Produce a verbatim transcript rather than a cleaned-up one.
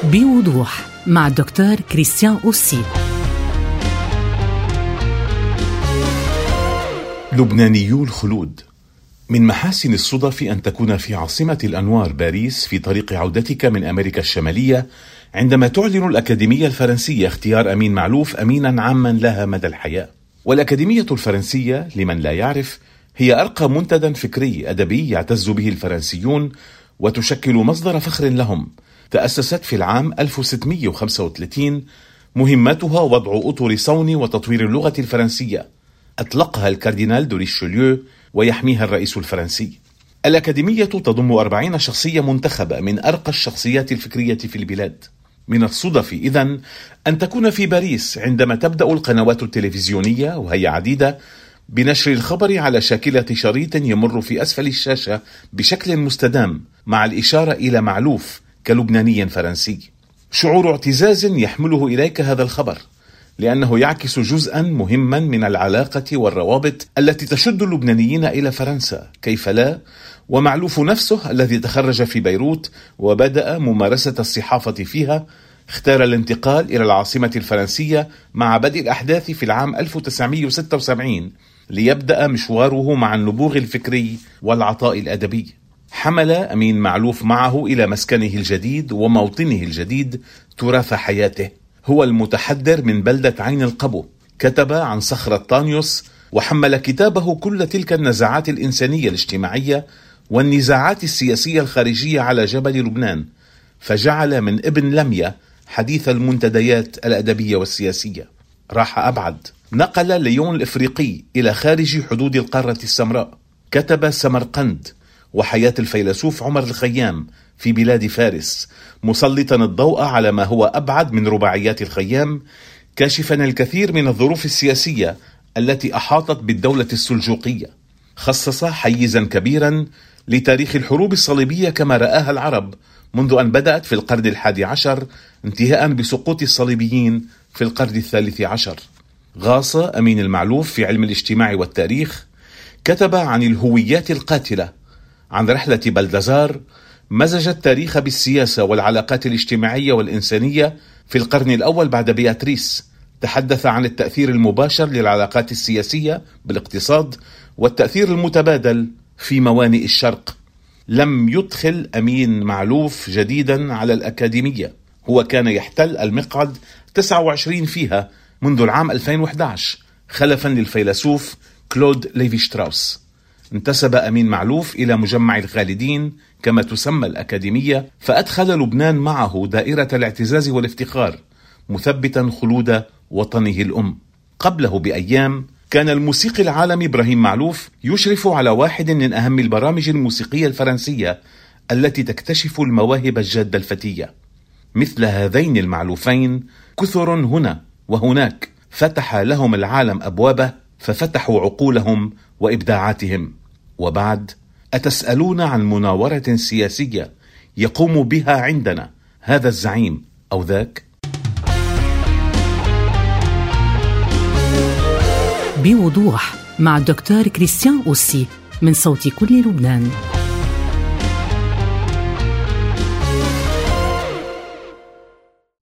بوضوح مع الدكتور كريستيان أوسي. لبنانيو الخلود. من محاسن الصدف أن تكون في عاصمة الأنوار باريس في طريق عودتك من أمريكا الشمالية عندما تعلن الأكاديمية الفرنسية اختيار أمين معلوف أمينا عاما لها مدى الحياة. والأكاديمية الفرنسية لمن لا يعرف هي أرقى منتدى فكري أدبي يعتز به الفرنسيون وتشكل مصدر فخر لهم. تأسست في العام ألف وستمائة وخمسة وثلاثين، مهمتها وضع أطر صون وتطوير اللغة الفرنسية. أطلقها الكاردينال دو ريشيليو ويحميها الرئيس الفرنسي. الأكاديمية تضم أربعين شخصية منتخبة من أرقى الشخصيات الفكرية في البلاد. من الصدف إذن أن تكون في باريس عندما تبدأ القنوات التلفزيونية وهي عديدة بنشر الخبر على شاكلة شريط يمر في أسفل الشاشة بشكل مستدام مع الإشارة إلى معلوف كلبناني فرنسي. شعور اعتزاز يحمله إليك هذا الخبر، لأنه يعكس جزءا مهما من العلاقة والروابط التي تشد اللبنانيين إلى فرنسا، كيف لا؟ ومعلوف نفسه الذي تخرج في بيروت وبدأ ممارسة الصحافة فيها اختار الانتقال إلى العاصمة الفرنسية مع بدء الأحداث في العام ألف وتسعمائة وستة وسبعين ليبدأ مشواره مع النبوغ الفكري والعطاء الأدبي. حمل أمين معلوف معه إلى مسكنه الجديد وموطنه الجديد تراث حياته. هو المتحدر من بلدة عين القبو، كتب عن صخرة طانيوس وحمل كتابه كل تلك النزاعات الإنسانية الاجتماعية والنزاعات السياسية الخارجية على جبل لبنان، فجعل من ابن لمية حديث المنتديات الأدبية والسياسية. راح أبعد، نقل ليون الإفريقي إلى خارج حدود القارة السمراء، كتب سمرقند وحياة الفيلسوف عمر الخيام في بلاد فارس، مسلطا الضوء على ما هو أبعد من رباعيات الخيام، كاشفا الكثير من الظروف السياسية التي أحاطت بالدولة السلجوقية. خصص حيزا كبيرا لتاريخ الحروب الصليبية كما رآها العرب منذ أن بدأت في القرن الحادي عشر انتهاء بسقوط الصليبيين في القرن الثالث عشر. غاص أمين المعلوف في علم الاجتماع والتاريخ، كتب عن الهويات القاتلة، عن رحلة بلدزار، مزج التاريخ بالسياسة والعلاقات الاجتماعية والإنسانية في القرن الأول بعد بياتريس. تحدث عن التأثير المباشر للعلاقات السياسية بالاقتصاد والتأثير المتبادل في موانئ الشرق. لم يدخل أمين معلوف جديدا على الأكاديمية، هو كان يحتل المقعد تسعة وعشرين فيها منذ العام ألفين وأحد عشر خلفا للفيلسوف كلود ليفي شتراوس. انتسب أمين معلوف إلى مجمع الخالدين كما تسمى الأكاديمية، فأدخل لبنان معه دائرة الاعتزاز والافتخار، مثبتا خلود وطنه الأم. قبله بأيام كان الموسيقي العالمي إبراهيم معلوف يشرف على واحد من أهم البرامج الموسيقية الفرنسية التي تكتشف المواهب الجادة الفتية. مثل هذين المعلوفين كثر هنا وهناك، فتح لهم العالم أبوابه ففتحوا عقولهم وإبداعاتهم. وبعد، أتسألون عن مناورة سياسية يقوم بها عندنا هذا الزعيم أو ذاك؟ بوضوح مع الدكتور كريستيان أوسي من صوت كل لبنان.